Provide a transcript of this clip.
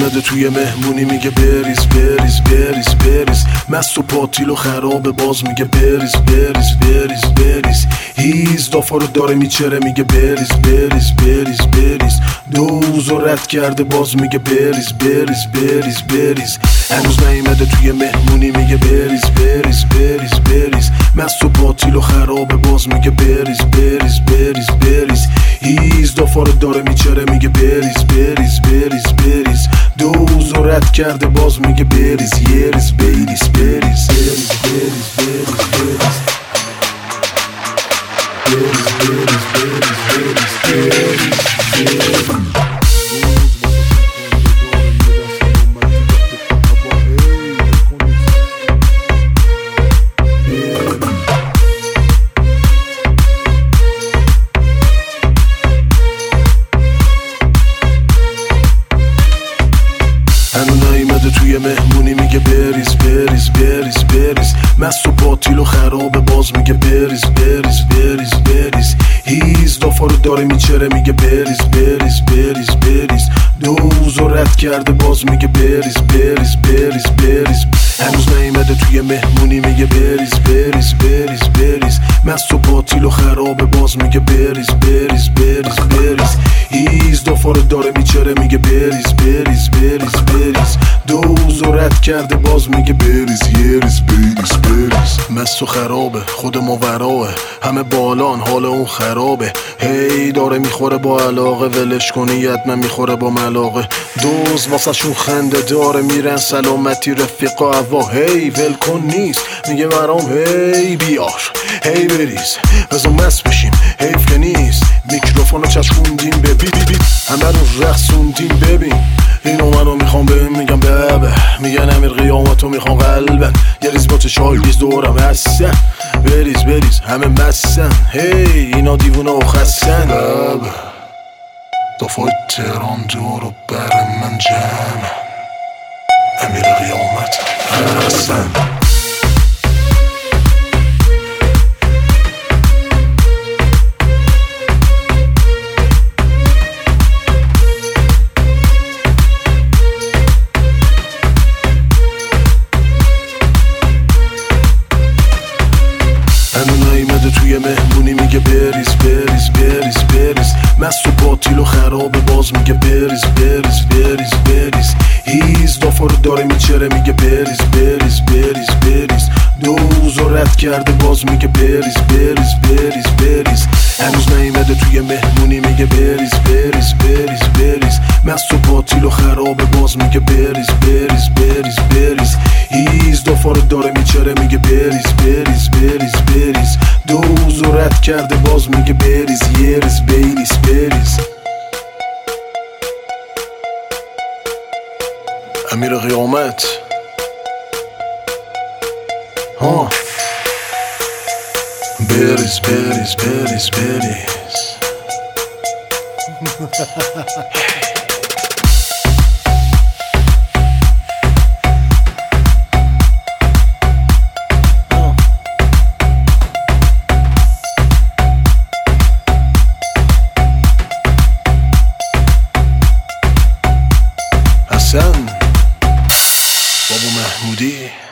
نیمده توی مهمونی میگه بریز بریز بریز بریز، مست و پاتیل و خرابه باز میگه بریز بریز بریز بریز، هیز دافا رو داره میچره میگه بریز بریز بریز بریز، دوز و رد کرده باز میگه بریز بریز بریز بریز، هنوز نیمده توی مهمونی میگه بریز بریز بریز بریز، مست و پاتیل و خرابه باز میگه بریز بریز بریز بریز، هیز دافا رو داره میچره میگه بریز بریز بریز بریز، دوز و رد کرده باز میگه بریز یریز بریز بریز بریز بریز بریز توی مهمونی میگه بریز بریز بریز بریز، مست و پاتیل و خرابه باز میگه بریز بریز بریز بریز، هیز دافا رو داره میچره میگه بریز بریز بریز بریز، دوز و رد کرده باز میگه بریز بریز بریز بریز، هنوز نیمده توی مهمونی میگه بریز بریز بریز بریز، مست و پاتیل و خرابه باز میگه بریز بریز بریز بریز، هیز دافا رو داره میچره میگه بریز بریز بریز بریز، دوز و رد کرده باز میگه بریز یریز بریز بریز، مست و خرابه خود ماوراه، همه بالان حال اون خرابه، هی داره میخوره با علاقه، ولش کنی حتما میخوره با ملاقه، دوز واسه شون خنده داره، میرن سلامتی رفیقا هوا، هی ول کن نیست میگه برام هی بیار هی بریز بزا مست بشیم حیف که نیست، میکروفونو چشکوندیم ببین همه رو رقصوندیم ببین، اینو منو میخوام بهم میگم ببه، میگن امیر قیامتو میخوام قلبن، یه ریز با چشای بیز دورم هستن، بریز بریز همه مستن، هی اینا دیوونه و خستن، ببه دفعه تهران دور و بر من جمع، امیر قیامت هستن. توی مهمونی میگه بریز بریز بریز بریز، مست و پاتیل و خرابه باز میگه بریز بریز بریز بریز، هیز دافا رو داره میچره میگه بریز بریز بریز بریز، دوز و رد کرده باز میگه بریز بریز بریز بریز، هنوز نیمده توی مهمونی میگه بریز بریز بریز بریز، مست و پاتیل و خرابه باز میگه بریز بریز بریز بریز، هیز دافا رو داره میچره میگه بریز بریز بریز بریز، دوز و رد کرده باز میگه بریز یریز بریز بریز. امیر قیامت ها بریز بریز بریز بریز حسن بابا محمودی.